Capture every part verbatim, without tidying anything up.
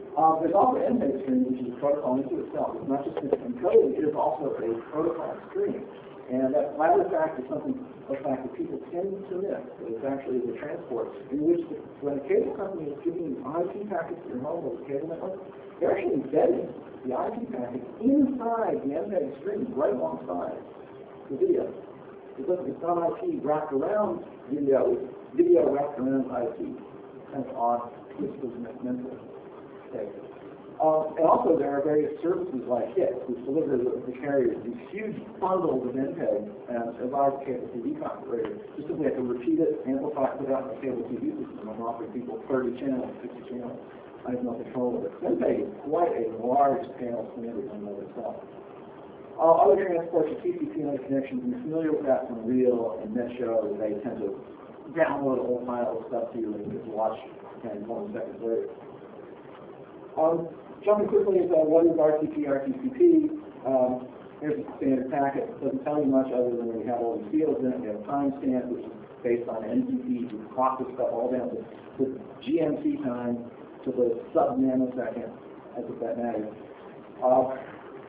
Uh, there's also M PEG stream, which is a protocol into itself. It's not just encoding, it is also a protocol stream. And that latter fact is something, a fact that people tend to miss. It's actually the transport in which the, when a cable company is giving I P packets to your home or the cable network, they're actually embedding the I P packet inside the M PEG stream, right alongside the video. It doesn't, it's not I P wrapped around video, it's video wrapped around I P. Kind of odd twist of mental state. Um, and also there are various services like H I T, which deliver the, the carriers these huge bundles of M PEG and allows cable T V operators just simply have to repeat it, amplify it, put it out in the cable T V system and offer people thirty channels, sixty channels. I have no control of it. M PEG is quite a large panel standard in and of itself. Uh, other transports are T C P connections. You're familiar with that from Reel and NetShow. They tend to download a whole pile of stuff to you and just watch ten, twenty seconds later. Um, Jumping quickly into what is R T P, R T C P, um, here's a standard packet. It doesn't tell you much other than we have all these fields in it. We have a timestamp, which is based on N T P. We clock this stuff all down to the G M T time to the sub-nanosecond, as if that matters. Uh,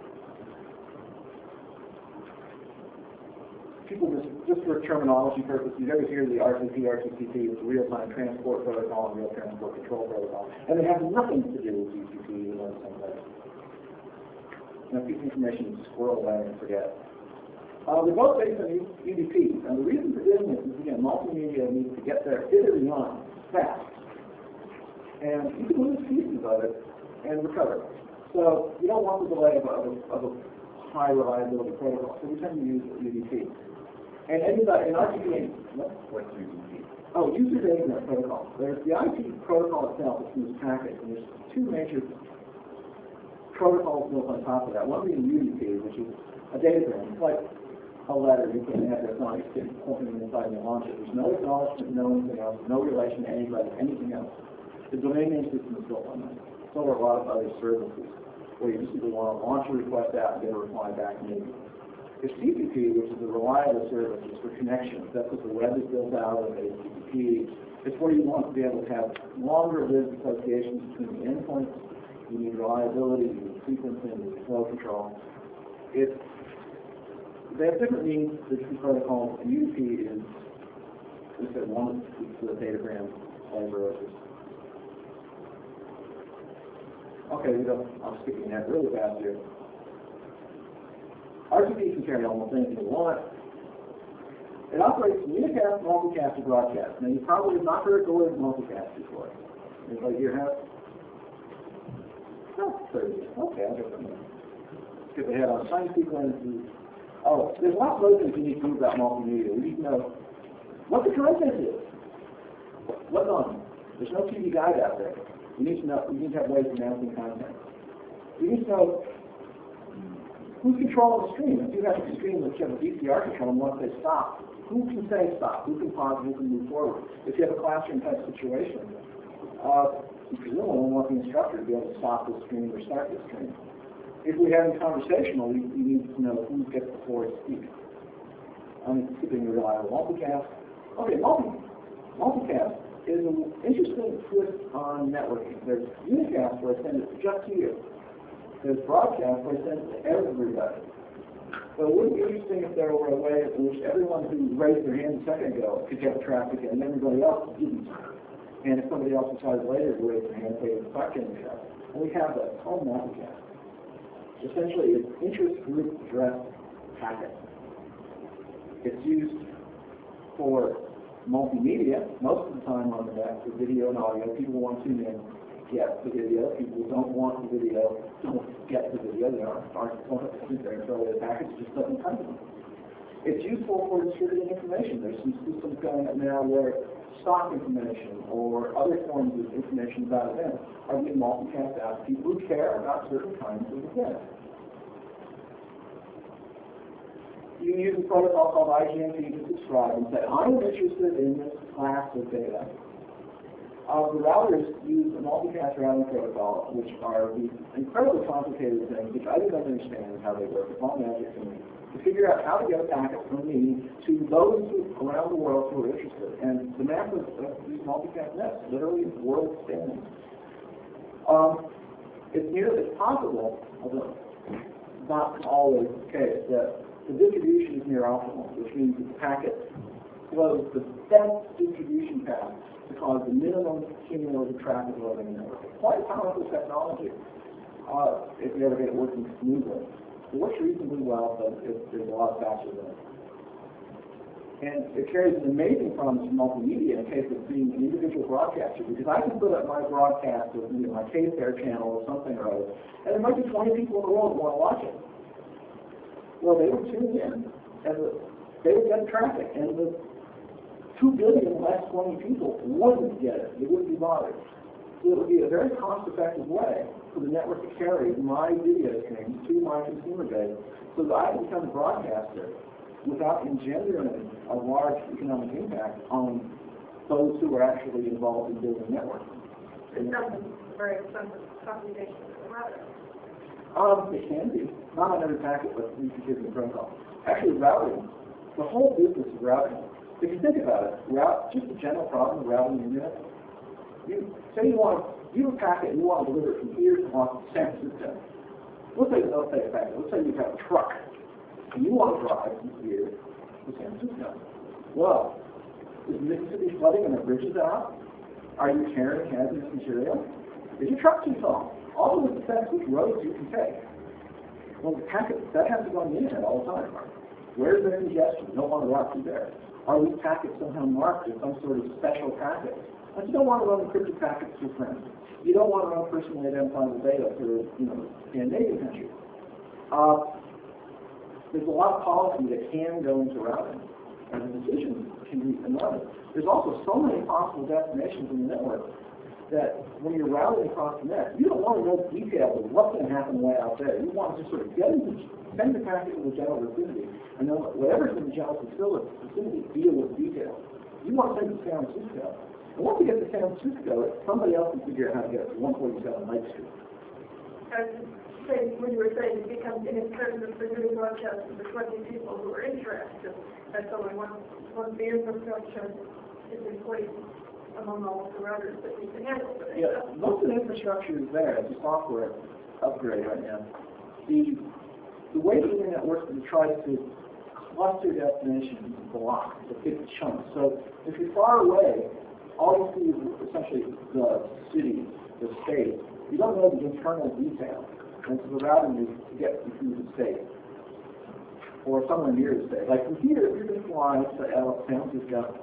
people just, just for terminology purposes, you ever hear the R T P, R T C P, it's real-time transport protocol and real transport control protocol. And they have nothing to do with T C P or something like that. Now, piece of information you squirrel away and forget. Uh, they're both based on U D P. And the reason for doing this is, again, multimedia needs to get there iterating on fast. And you can lose pieces of it and recover. So you don't want the delay of a, of a high reliability protocol. So we tend to use U D P. And anybody in R T P, what? What's U D P? Oh, user data internet protocol. There's the I P protocol itself, which moves packets, and there's two major protocols built on top of that. One being U D P, which is a datagram. It's like a letter you put an address on, you stick something inside and you launch it. There's no acknowledgement, no anything else, no relation to anybody, anything else. The domain name system is built on that. So are a lot of other services, where you just simply want to launch a request out and get a reply back maybe. There's T C P, which is a reliable service. It's for connections. That's what the web is built out of, H T T P. It's where you want to be able to have longer-lived associations between the endpoints. You need reliability, you need sequencing, you need flow control. It's, they have different means, the two protocols. U D P is, as I said, one is the datagram flavor. Okay, we go. I'm skipping that really fast here. R T P can carry almost anything you want. It operates unicast, multicast, and broadcast. Now, you probably have not heard the word multicast before. Anybody here have? Oh, thirty. Okay, I'll get them there. Skip ahead on time sequences. Oh, there's lots of other things you need to know about multimedia. We need to know what the content is. What's on? There's no T V guide out there. You need to know. You need to have ways of announcing content. You need to know who's controlling the stream. If you have a stream that you have a V C R control and once they stop, who can say stop? Who can pause? Who can move forward? If you have a classroom type situation, uh, you presumably want the instructor to be able to stop the stream or start the stream. If we're having conversational, you, you need to know who gets the floor to speak. I'm skipping the reliable multicast. Okay, multi multicast is an interesting twist on networking. There's unicast where I send it just to you. There's broadcast where I send it to everybody. So it would be interesting if there were a way in which everyone who raised their hand a second ago could get the traffic and everybody else didn't. And if somebody else decides later to raise their hand, they would start getting the traffic. And we have that. It's called multicast. Essentially, it's interest group address packet. It's used for multimedia, most of the time on the back for video and audio. People want to tune in, get the video. People who don't want the video don't get the video. They aren't, aren't going to sit there and throw away the package. It just doesn't come to them. It's useful for distributing information. There's some systems going up now where stock information or other forms of information about events are being multicast out to people who care about certain kinds of events. You can use a protocol called I G M P to subscribe and say, I'm interested in this class of data. Uh, the routers use a multicast routing protocol, which are these incredibly complicated things, which I didn't understand how they work. It's all magic to me. To figure out how to get a packet from me to those around the world who are interested. And the map of, of these multicast nets, literally world spanning. Um, it's nearly possible, although not always the case, that the distribution is near optimal, which means that the packet flows the best distribution path to cause the minimum cumulative traffic load in the network. It's quite a powerful technology uh, if you ever get it working smoothly. It works reasonably well, but it, there's a lot faster than it. And it carries an amazing promise for multimedia in case of being an individual broadcaster, because I can put up my broadcast with you know, my K-Fair channel or something or other, and there might be twenty people in the world who want to watch it. Well, they would tune in, and the, they would get traffic, and the two billion less twenty people wouldn't get it. They wouldn't be bothered. So it would be a very cost-effective way for the network to carry my video streams to my consumer base so that I can become a broadcaster without engendering a large economic impact on those who are actually involved in building networks. It's not very expensive computation router. Um, it can be. Not on every packet, but you can give them a protocol. Actually, routing, the whole business of routing, if you think about it, route, just a general problem of routing the internet. You say you want you have a packet and you want to deliver it from here to San Francisco. Let's say, let's say a packet. Let's say you have a truck and you want to drive from here to San Francisco. Well, is Mississippi flooding and the bridges out? Are you carrying hazardous material? Is your truck too tall? All of this affects which roads you can take. Well, the packet, that has to go on the internet all the time. Where's the congestion? You don't want to route through there. Are these packets somehow marked as some sort of special packet? But you don't want to run encrypted packets to your friends. You don't want to run personally identifiable data to, you know, Scandinavian countries. Uh, there's a lot of policy that can go into routing, and the decision can be enormous. There's also so many possible destinations in the network that when you're routing across the net, you don't want to know details of what's going to happen way out there. You want to just sort of get into, send the packet to the general vicinity, and then whatever's in the general vicinity, deal with details. You want to send it to San Francisco. And once you get to San Francisco, somebody else can figure out how to get it to one forty-seven Lake Street. I was saying, when you were saying it becomes inexpensive for doing broadcasts for twenty people who are interested, that's only one, one the infrastructure is in place among all of the routers that we can handle. Yeah, most of the infrastructure is there. It's a software upgrade right now. The, the way the internet works is it tries to cluster destinations in blocks, to big chunks. So if you're far away, all you see is essentially the city, the state. You don't know the internal detail. And so the routing is to get you through the state or somewhere near the state. Like from here, if you're going to fly to San Francisco,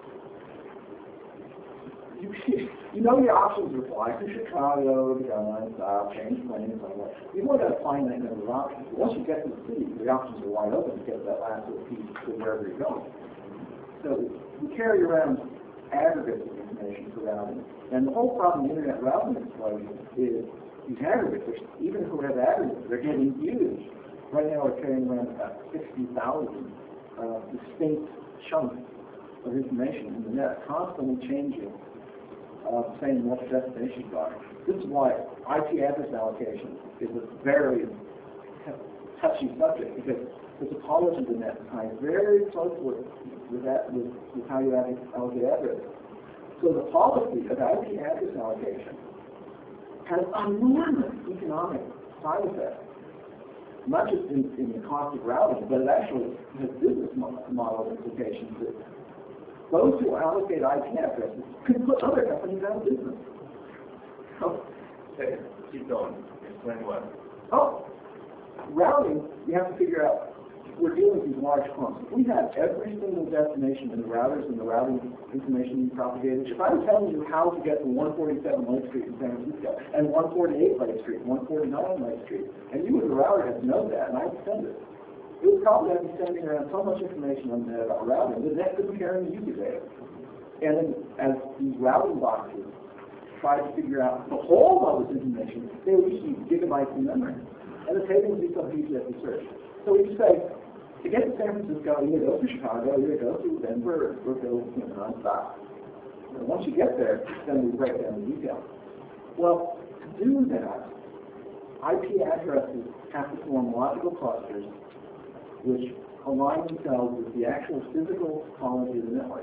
you, you know your options are flying to Chicago, to go non-stop, change planes, like that. You've only got a finite number of options. Once you get to the city, the options are wide open to get that last little piece to wherever you're going. So you carry around aggregates of information for routing. And the whole problem in internet routing explosion is these aggregates, which even if we have aggregates, they're getting huge. Right now we're carrying around about sixty thousand uh, distinct chunks of information in the net, constantly changing, uh, saying what the destinations are. This is why I P address allocation is a very touchy subject, because the topology of the net ties very closely with that, with, with how you allocate address. So the policy of I P address allocation has enormous economic side effects, not just in, in the cost of routing, but it actually has business model implications that those who allocate I P addresses can put other companies out of business. So, okay, keep going. Explain what? Oh, routing, you have to figure out, we're dealing with these large clumps. If we had every single destination in the routers and the routing information you propagated, if I was telling you how to get from one forty-seven Lake Street in San Francisco and one forty-eight Lake Street, one forty-nine Lake Street, and you as a router had to know that, and I'd send it, it would probably have to be sending around so much information on the net about routing that that couldn't carry the user data. And then as these routing boxes try to figure out the whole of this information, they would just use gigabytes of memory. And the table would be so easy to search. So we just say, to get to San Francisco, you go to Chicago, you go to Denver, or go you know, nonstop. And once you get there, then we break down the details. Well, to do that, I P addresses have to form logical clusters which align themselves with the actual physical topology of the network.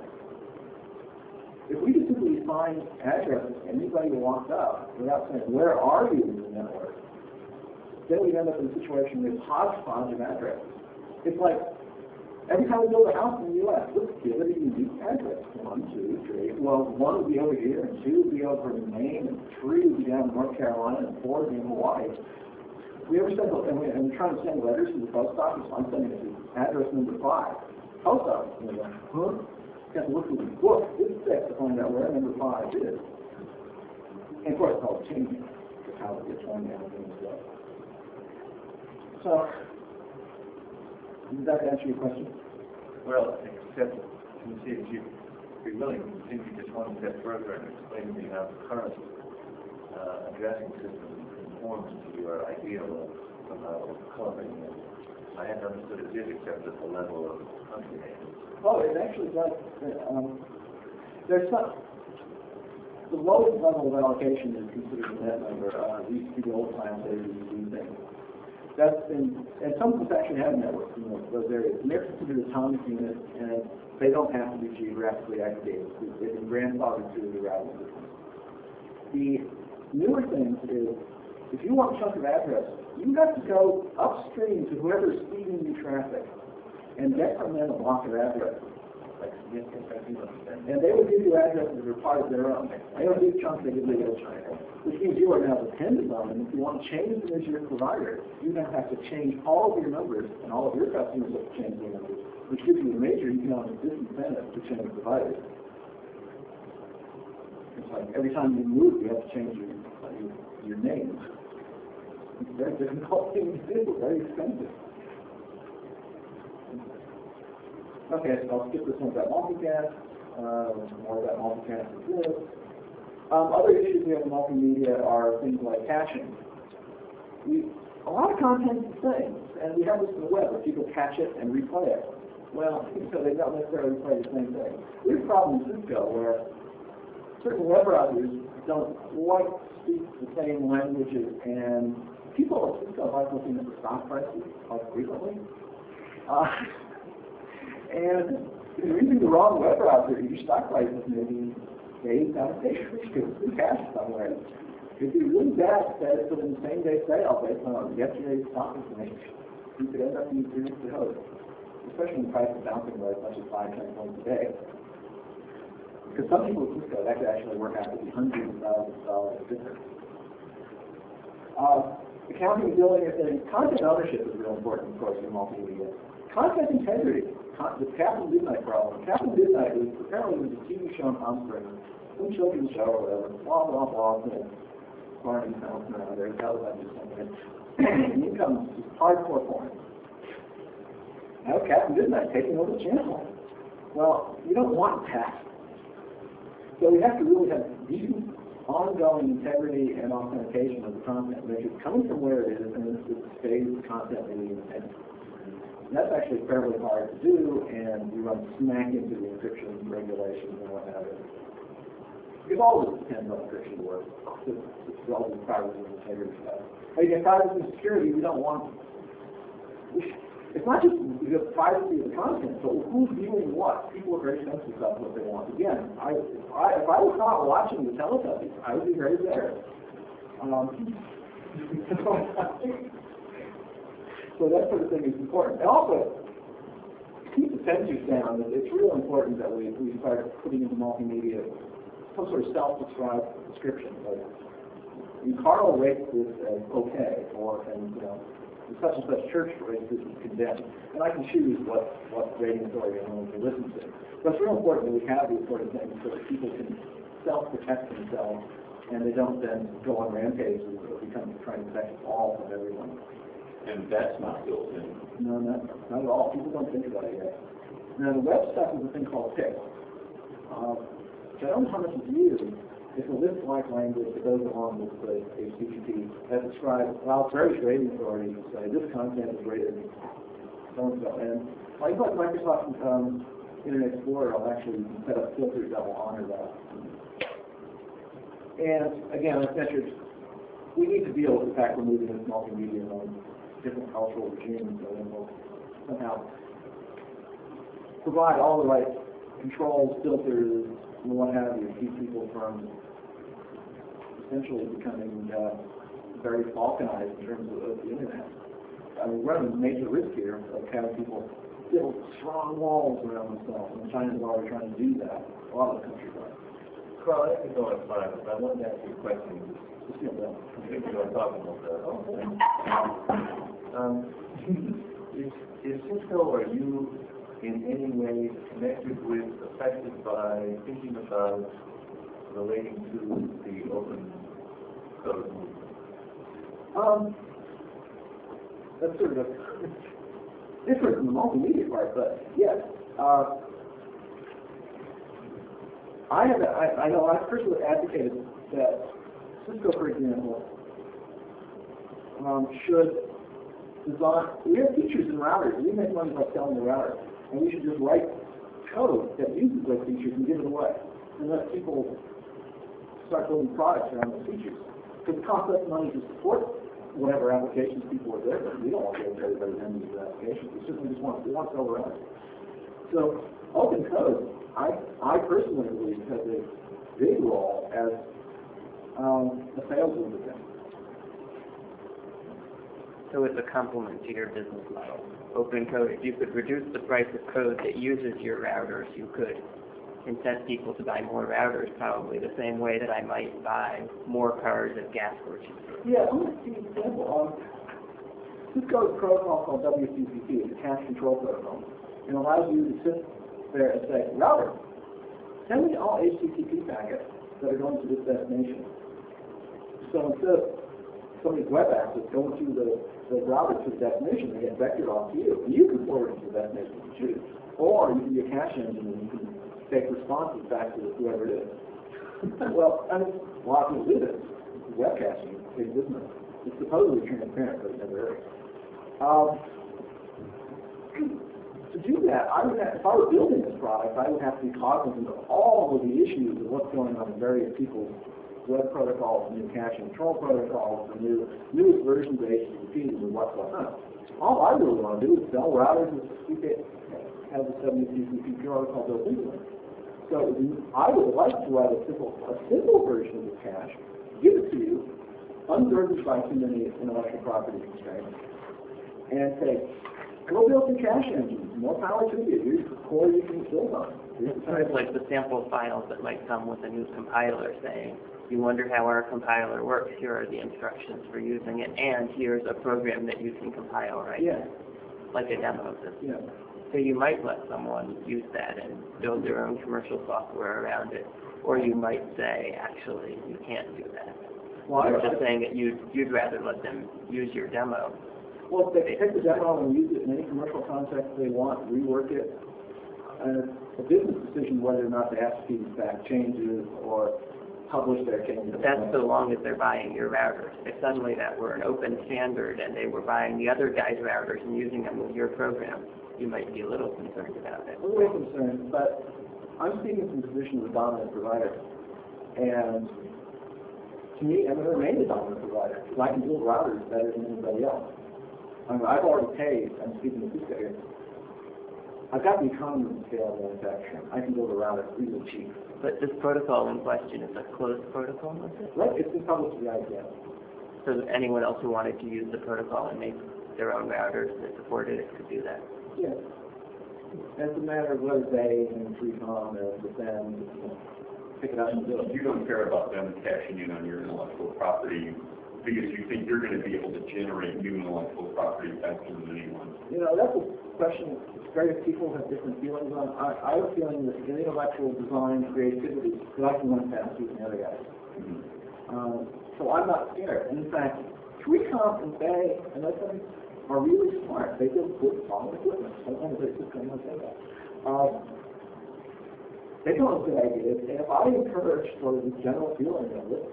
If we could simply assign addresses to anybody who walks up without saying, where are you in the network, then we end up in a situation with hodgepodge of addresses. It's like every time we build a house in the U S, let's give it a unique address. One, two, three. Well, one would be over here, and two would be over in Maine, and three would be down in North Carolina, and four would be in Hawaii. We ever send, and, we, and we're trying to send letters to the post office. I'm sending it to address number five. Post office. And we're like, huh? You have to look through the book. It's six to find out where number five is. And of course, it's all changing. Because how it gets one down and stuff. So, does that answer your question? Well, except you see if you'd be willing to continue just one step further and explain to me how the current uh, addressing system conforms to your ideal of somehow coloring. I hadn't understood it did except at the level of country names. Oh, it actually does. Um, there's some. The lowest level of allocation is considered a net number. Uh, it used to be the old time they used to do things. That's been, and some of us actually have networks in those areas. And they're considered atomic units, and they don't have to be geographically aggregated. They've been grandfathered through the routing system. The newer things is, if you want a chunk of address, you have to go upstream to whoever's feeding you traffic and get from them a block of address. And they would give you addresses that are part of their own. They don't give chunks, they give you a chunk. Which means you are now dependent on them. If you want to change them as your provider, you now have to change all of your numbers, and all of your customers have to change their numbers, which gives you a major economic disincentive to change providers. It's like every time you move, you have to change your, your, your name. It's a very difficult thing to do, very expensive. Okay, so I'll skip this one about multicast. Uh, more about multicast is this. Um, other issues we have in multimedia are things like caching. We, a lot of content is the same, and we have this in the web where people cache it and replay it. Well, so they don't necessarily play the same thing. We have a problem in Cisco where certain web browsers don't quite speak the same languages, and people at Cisco like looking at the stock prices quite frequently. Uh, And if you're using the wrong web browser, your stock price is maybe days out of date, which could be cash somewhere. It'd be really bad that it's in the same day sale based on yesterday's stock information. You could end up being seriously hosed, especially when the price is bouncing by as much as five, ten points a day. Because some people at Cisco, that could actually work out to be hundreds of thousands of dollars difference. Uh, accounting and billing are things. Content ownership is real important, of course, in multimedia. Content integrity. The Captain Midnight problem. Captain Midnight was apparently was a T V show in Palm Springs, some children's show or whatever, blah, blah, blah, you know, Barney bouncing around there, that was just something. And in comes just hardcore porn. Now Captain Midnight taking over the channel. Well, you don't want that. So we have to really have decent ongoing integrity and authentication of the content, make it coming from where it is, and it stays content in the intent. That's actually fairly hard to do, and we run smack into the encryption regulations and what have you. Because all of this depends on encryption work. It's all the privacy and integrity stuff. And again, privacy and security, we don't want. It's not just the privacy of the content, but who's viewing what. People are very sensitive about what they want. Again, I, if, I, if I was not watching the Teletubbies, I would be very embarrassed. Um, So that sort of thing is important. And also, keep the censors down. It's real important that we, we start putting into multimedia some sort of self-described description. Like, Carl rates this as okay, or, and, you know, such and such church rates this as condemned. And I can choose what, what rating authority I'm willing to listen to. But it's real important that we have these sort of things so that people can self-protect themselves, and they don't then go on rampages or become trying to protect all from everyone. And that's not built in. No, not, not at all. People don't think about it yet. Now, the web stuff is a thing called P I C. Uh, which I don't know how much it's used. It's a list-like language that goes along with the H T T P that describes, well, it's various rating authorities that say this content is rated so-and-so. And like Microsoft um, Internet Explorer, I'll actually set up filters that will honor that. And again, like mentioned, we need to deal with the fact we're moving into multimedia and different cultural regimes, so then we'll somehow provide all the right controls, filters, and what have you, to keep people from essentially becoming uh, very balkanized in terms of, of the internet. I mean, we're running a major risk here of having people build strong walls around themselves, and China's already trying to do that. A lot of the countries are. Carl, I can go on five, but I wanted to ask you a question. Just, you know, If you are talking about that. oh, okay. Um, is, is Cisco or you in any way connected with, affected by, thinking about relating to the open code movement? Um, that's sort of different from the multimedia part, but yes. Uh, I have, I, I know I personally advocated that Cisco, for example, um, should design, we have features in routers, we make money by selling the router, and we should just write code that uses those features and give it away, and let people start building products around those features. Because it costs us money to support whatever applications people are there, but we don't want to give everybody them these applications. We simply just want, we want to sell the router. So open code, I, I personally believe, has a big role as um, a sales lubricant. So it's a complement to your business model. Open code, if you could reduce the price of code that uses your routers, you could incent people to buy more routers, probably the same way that I might buy more cars at gas stations. Yeah, I'm going to give you an example. Um, Cisco's protocol called W C C P, it's a cache control protocol, and allows you to sit there and say, router, send me all H T T P packets that are going to this destination. So instead of somebody's web access going to the, the router to the destination, they get vectored off to you. And you can forward it to the destination if you choose. Or you can be a cache engine and you can take responses back to whoever it is. Well, I mean, a lot of people do this. Web caching, big business. It's supposedly transparent, but it never is. Um, to do that, I would have, if I were building this product, I would have to be cognizant of all of the issues of what's going on in various people's web protocols, the new cache control protocols, the new newest versions of H T T P, and what's going on. All I really want to do is sell routers and have the W C C P protocol built into it. So I would like to write a simple, a simple version of the cache, give it to you, unburdened by too many intellectual property constraints, and say, go build some cache engines, more power to you. Here's the core you can build on. It's sort of like the sample files that might come with a new compiler saying, you wonder how our compiler works, here are the instructions for using it, and here's a program that you can compile right Yeah. now, like a demo of this. Yeah. So you might let someone use that and build their own commercial software around it, or you might say, actually, you can't do that. Well, You're I, just saying that you'd, you'd rather let them use your demo. well, if they take the demo and use it in any commercial context they want, rework it, and it's a business decision whether or not they have to feed back changes or publish their changes. But that's so long as they're buying your routers. If suddenly that were an open standard and they were buying the other guy's routers and using them with your program, you might be a little concerned about it. A little concerned, but I'm speaking from the position of a dominant provider. And to me, I'm going to remain a dominant provider because I can build routers better than anybody else. I mean, I've already paid, I'm speaking to Cisco here, I've got the economy of scale of manufacturing. I can build a router really cheap. But this protocol in question is a closed protocol, is it? Right, it's been published to the I P S. So that anyone else who wanted to use the protocol and make their own routers that supported it could do that. Yeah. And it's a matter of whether they and three com and with them you know, pick it up and do it. You don't care about them cashing in on your intellectual property because you think you're going to be able to generate new intellectual property faster than anyone. You know, that's a question various people have different feelings on. I, I have a feeling that in intellectual design, creativity, that I can run faster than the other guys. Mm-hmm. Um, so I'm not scared. And in fact, three com and Bay and those things are really smart. They build good, solid equipment. Sometimes they just don't say that. Um, they come up with good ideas, and if I encourage sort of this general feeling of let's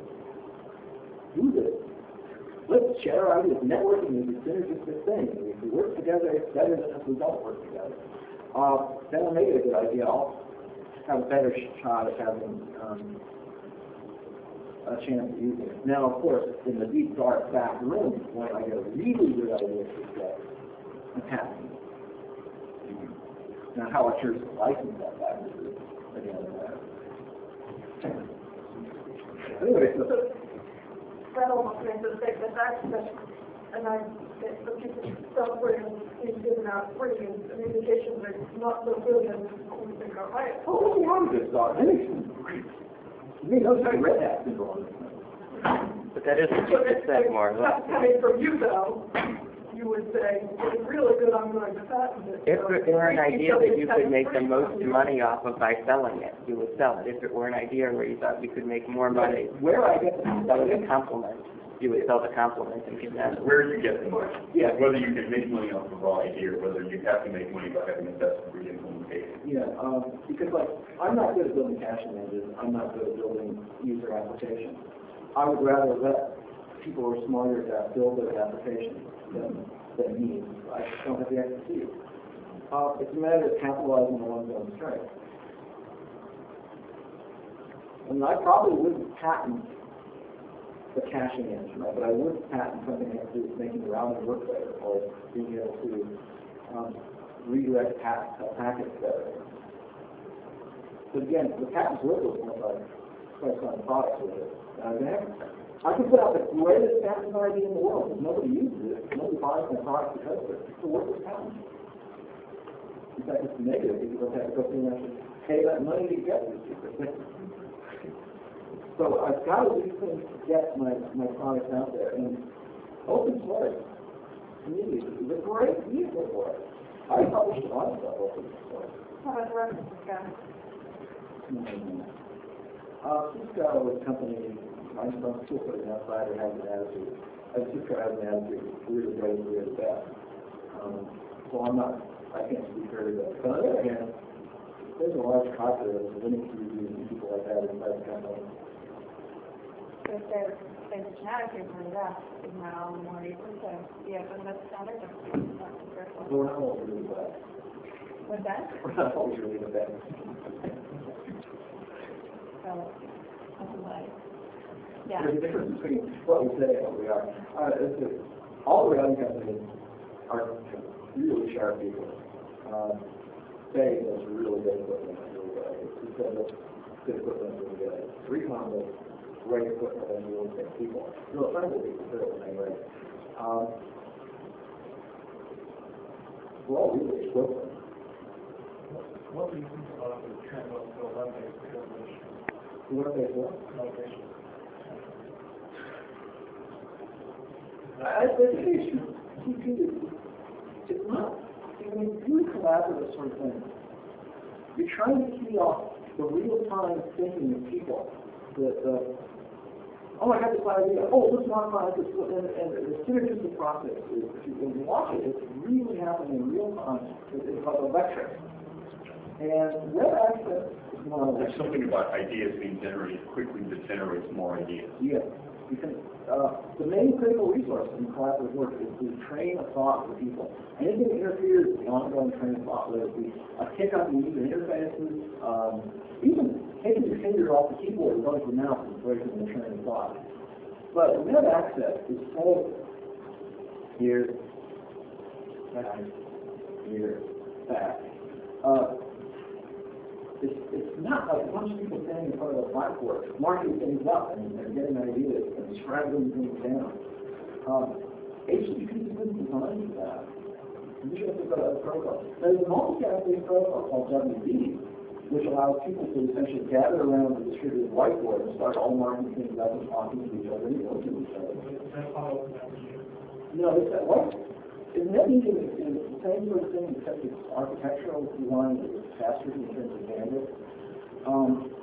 do this, let's share ideas. Networking is a synergistic thing. If we work together, it's better than if we don't work together. Uh, then I'll make it a good idea. I'll have a better shot at having um, a chance of using it. Now, of course, in the deep, dark back room, when I get a really good idea to get, I'm happy. Now, how I choose to license that back is another matter. Anyway, so that almost makes it think that that's special. And I, that the piece of software is given out free, and the indications are not so good as we think are right. Oh, let me have this thought. That makes sense. To me, those are red hat people on this thing. But that is what you just said, Marla. That's coming from you, though. You would say, it's really good, I'm going to patent it. If it were an idea that you could make the most money off of by selling it, you would sell it. If it were an idea where you thought you could make more money Where I get the selling a compliment, you would sell the compliment and give that. Where you get the money. Yeah. Whether you can make money off the raw idea, or whether you have to make money by having a best free implementation. Yeah, um, because like, I'm not good at building caching engines, I'm not good at building user applications. I would rather let people who are smarter that build those applications than, than me. I just don't have the expertise. Uh, it's a matter of capitalizing on one's own strength. I mean, I probably wouldn't patent the caching engine, right? But I would patent something that has to do with making the routing work better, or being able to um, redirect pack, uh, packets better. But again, the patents work with once I price on products with it. Uh, I can put out the greatest patent idea in the world, but nobody uses it. Nobody buys my product because of it. It's a worthless patent. In fact, it's negative because you don't have to go through and actually pay that money to get these secret. So I've got to do things to get my, my products out there. And open source community is a great vehicle for it. I publish a lot of stuff open source. How about the references, guys? Mm-hmm. Uh, Cisco is a company, I'm still putting outside or has an attitude. Uh, Cisco has an attitude, we're the great, we're the best. Um, so I'm not, I can't speak for everybody. But on the other hand, there's a large population of Linux users and people like that inside the company. So if there's, there's a genetic for that, is now more able to, yeah, but that's standard. So we're not always really bad. What's that? We're not always really bad. So, that's like, yeah. There's a difference between what we say and what we are. Uh, it's a, all the routing companies are really sharp people. Uh, Say is really good equipment, really good. Cisco does good equipment, really good. Recon does great equipment and really good people. No, friendly people too, anyway. Um, we're all really equivalent. What do you think about the trend of the web-based collaboration? What they do? Collaboration. I think it's not, I mean, doing collaborative sort of thing, you're trying to key off the real-time thinking of people. That, uh, oh, I got this idea, oh, let's modify this, and, and the synergistic process is, when you watch it, it's really happening in real time. It's called electric. And web access is one of There's something about ideas being generated quickly that generates more ideas. Yes. Because uh, the main critical resource in collaborative work is to train a thought for people. Anything that interferes with the ongoing train of thought, whether it be a kick up in user interfaces, um, even taking your finger off the keyboard and going to the mouse is breaking the train of thought. But web access is so here, back, here, back. Uh, It's, it's not like a bunch of people standing in front of a blackboard, marking things up and, and getting ideas and scrabbling things down. Um, H T T P is good design for that. You should have to go to a protocol. There's a multicast-based protocol called W B, which allows people to essentially gather around the distributed whiteboard and start all marking things up and talking to each other and looking to each other. No, it's that what? Is NetMedia is, is the same sort of thing, except it's architectural design that is faster in terms of bandwidth. Um,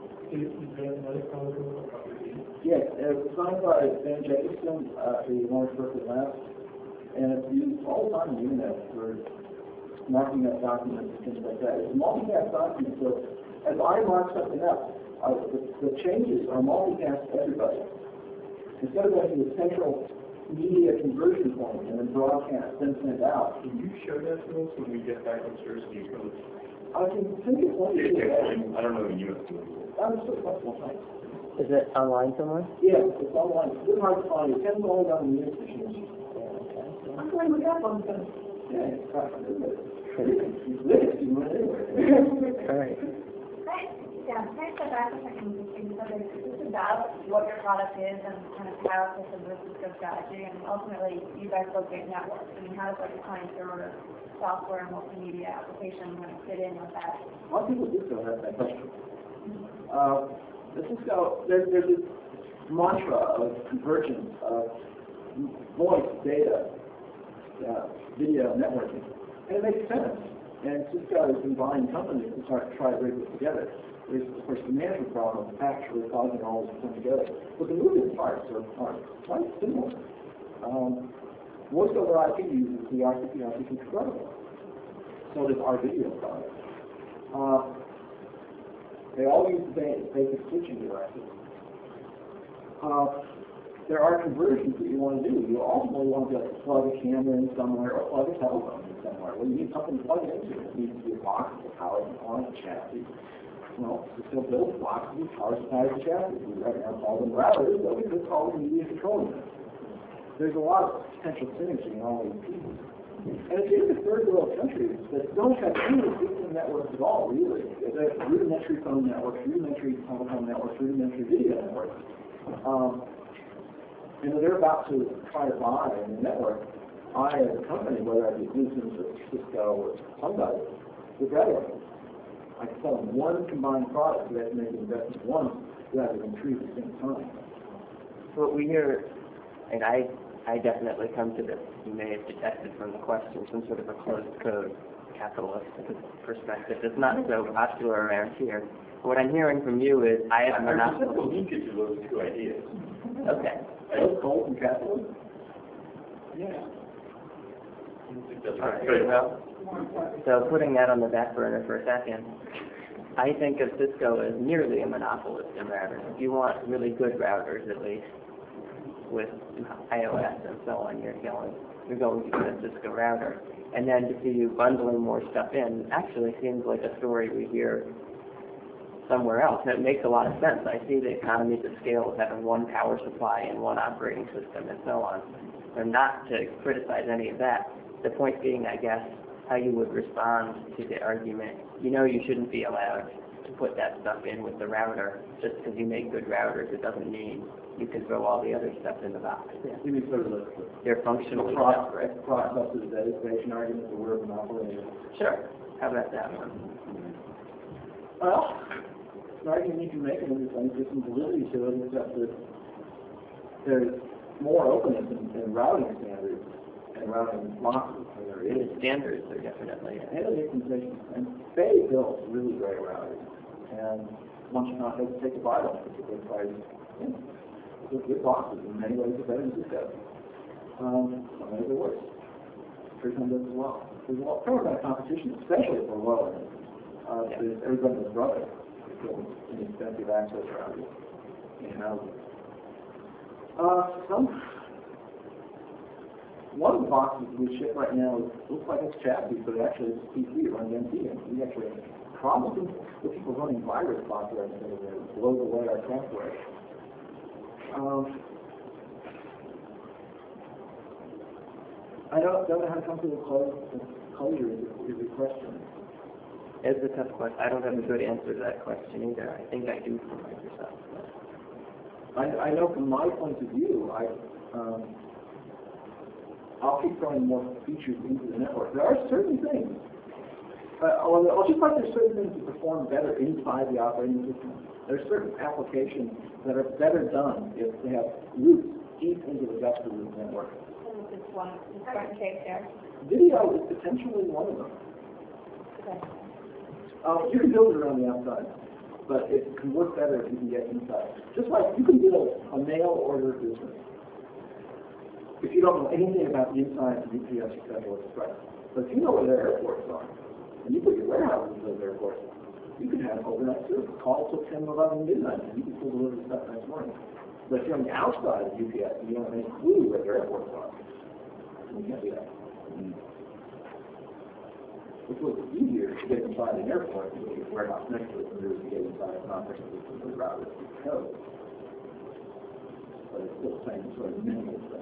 yes, it was designed by Ben Jacobson at the Lawrence Berkeley Lab, and it's used all the time on the internet for marking up documents and things like that. It's a multicast document, so as I mark something up, uh, the, the changes are multicast to everybody. Instead of going to a central media conversion point and then broadcast, then send out. Can you show that to us when we get back upstairs to you? I can send you one. I don't know the U S I'm so flexible, thanks. Is it online somewhere? Yeah, it's online. It's really hard to find. It depends only on the Linux machines. I'm going to look up on the yeah, it's not Linux. Linux, you want it anywhere. All right. Right. Yeah, can I step back a second and say, is this about what your product is and kind of how it's a Cisco strategy, and ultimately you guys build great networks. I mean, how does like a client server software and multimedia application kind of fit in with that? A lot of people do still have that question. Uh, the Cisco, there, there's this mantra of convergence of voice, data, uh, video, networking, and it makes sense. And Cisco has been buying companies to start to try to bring this together. There's, of course, the management problem actually causing all this to come together. But the moving parts are, are quite similar. Um, voice over I P uses the R T P I P protocol. So does our video product. Uh, they all use the basic switching devices. Uh, there are conversions that you want to do. You ultimately want to be able to plug a camera in somewhere or plug a telephone in somewhere. Well, you need something to plug it into. It needs to be a box with a power on a chassis. Well, Cisco builds boxes with power supplies and chassis. We right now call them routers, but we could call them media control units. There's a lot of potential synergy in all these pieces. And it's in the third world countries that don't have any existing networks at all, really. They're rudimentary phone networks, rudimentary telephone networks, rudimentary video networks. Um, and they're about to try to buy a network. I, as a company, whether I be Bluetooth or Cisco or somebody, would rather I sell them one combined product so they have to make an investment once rather than three at the same time. What we hear, and I, I definitely come to this, you may have detected from the question, some sort of a closed code capitalist perspective. It's not so popular around here. What I'm hearing from you is I have a There's a monopoly. linkage of those two ideas. Okay. Are those cold and capitalist? Yeah. I don't think that's All right. right. Well, so putting that on the back burner for a second, I think of Cisco as nearly a monopolist in routers. If you want really good routers, at least, with iOS and so on, you're going, you're going to get a Cisco router. And then to see you bundling more stuff in actually seems like a story we hear somewhere else. And it makes a lot of sense. I see the economies of scale of having one power supply and one operating system and so on. And not to criticize any of that. The point being, I guess, how you would respond to the argument, you know you shouldn't be allowed to put that stuff in with the router. Just because you make good routers, it doesn't mean you can throw all the other stuff in the box. Yeah. You mean sort of the, They're functionally the separate. process of the dedication argument that we're a monopoly? Sure. How about that one? Well, the argument you can make, and there's there's some validity to it, except that there's more openness in, in routing standards and routing boxes than there is. The standards are definitely. And the implementation. And they built really great routers. And one should not hesitate to buy them. It's a good price. Yeah. They're good boxes. In many ways, they're better than Cisco. Um, some ways they're worse. Freecom does as well. There's a lot of amount of competition, especially for low end. Uh, Yeah. there's everybody was brother. Inexpensive access routers in housing. Uh, some one of the boxes we ship right now looks like it's chassis, but it actually is a P C. It runs M T, and we actually probably with people running virus software instead of it blows away our software. Um, I don't, don't know how to come to a close, closure is, is the question. It's a tough question. I don't have a good answer to that question either. I think I do for Microsoft. I, I know from my point of view, I, um, I'll keep throwing more features into the network. There are certain things, uh, well, just like there's certain things that perform better inside the operating system, there's certain applications that are better done if they have roots deep into the guts of the network. And this is one, this one case there. Video is potentially one of them. Okay. Um, you can build it around the outside, but it can work better if you can get inside. Just like you can build a mail order business if you don't know anything about the inside of U P S or Federal Express. But if you know where their airports are, and you put your warehouses in those airports, you can have overnight service. Call till ten, eleven, midnight, and you can still deliver stuff next morning. But if you're on the outside of U P S, and you don't have any clue where their airports are, you can't do that. It's a little easier to get inside an airport and get a warehouse next to it than it is to get inside a non-technical system router with code. But it's still the same sort of minimal thing.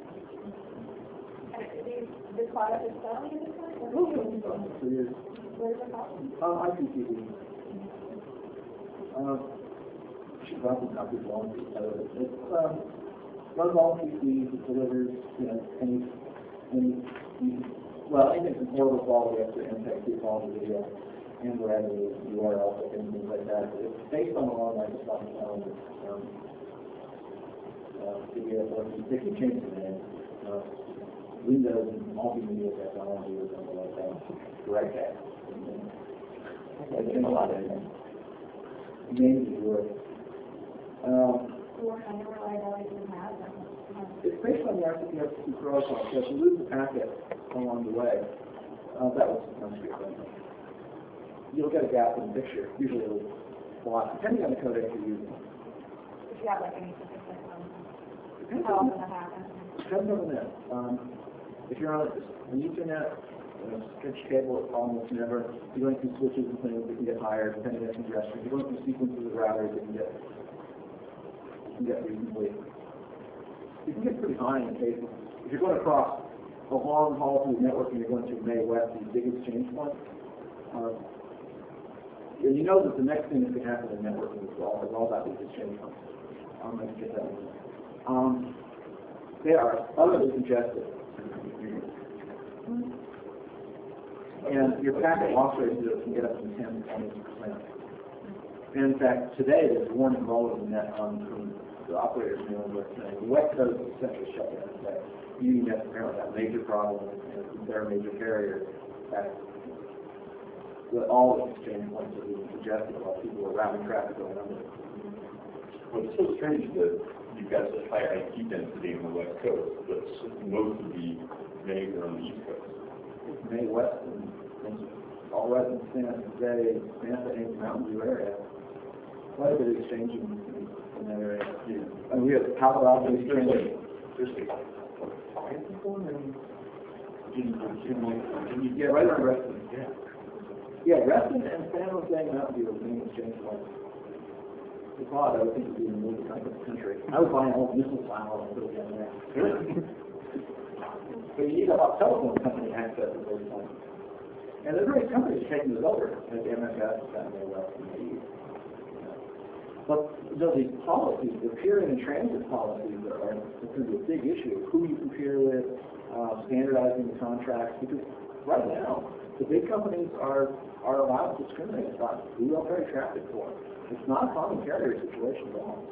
And these, this product is selling at this point? So here's, Where's the problem? uh, I P T V. Uh, should probably not be long. Uh, it's um, runs all P Cs. It delivers, you know, any any well, anything from portable quality up to M P E G quality video and whatever the U R L and things like that. It's based on a lot of Microsoft um, um, uh, video, or they can change the name. Uh, Windows and multimedia technology or something like that. Right there. There's a lot of it. Maybe work. Um, What kind of reliability do you have? it's based on the R C P F two protocol, so if you lose the packet along the way, uh, that was one good thing. You'll get a gap in the picture. Usually it'll block, depending on the codec you're using. If you have like any specific, um, Depends how on often that happens? Depends on the net. Um, if you're on an Ethernet, a stretch cable, almost never. If you're going through switches and things, it can get higher, depending on congestion. If you're going through sequences of routers, it can get, it can get reasonably, you can get pretty high in cases. If you're going across a long haul through the network and you're going through May West, these big exchange points, uh, and you know that the next thing that could happen in networking is all, is all about these exchange points. I'm going to get that one. Um, they are utterly congested. And your packet loss rate can get up to ten to twenty percent. And in fact, today there's a warning all over the net um, from the operators dealing with saying the West Coast is essentially shut down today. U N E T apparently got major problems, and they're a major carrier. That with all the exchange points are being congested while people are routing traffic going under. Well, it's so strange that you've got such high I P density on the West Coast, but most of the names are on the East Coast. May West and, and all right in San Jose, Santa Ana, Mountain View area. Quite a bit of exchanging in, in that area. Yeah. And we have Palo Alto exchanging. Yeah, right on Reston. Yeah. Yeah, Reston and San Jose, Mountain View are the main exchange points. It's odd, I would think it would be in the movie kind of country. I would buy an old missile file and put it down there. But you need a lot of telephone company access at those points. And there are various companies taking this over, like M S S, and the West, and the East. But you know, these policies, the peering and transit policies are, are going to be a big issue. Who you can peer with, uh, standardizing the contracts, because right now, the big companies are, are allowed to discriminate about who they'll carry traffic for. It's not a common carrier situation at all.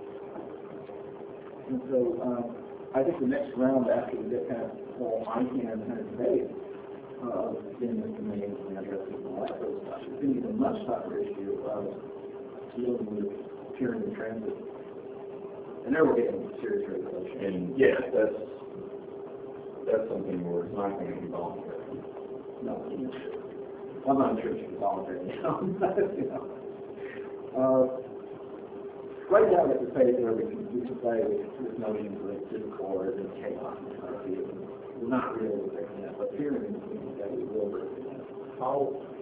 And so, um, I think the next round after we get past the whole I CANN kind of debate, uh, getting the domains and addresses and all that sort of stuff, it's going to be a much tougher issue of dealing with peering and transit. And there we're getting serious regulation. And yeah, that's that's something where it's not going to be voluntary. No, I'm not sure it should be voluntary. You know? uh, right now, at the phase where we can, we can play with, with notions like discord and chaos and stuff. We're not really like that, but peering is that we will. How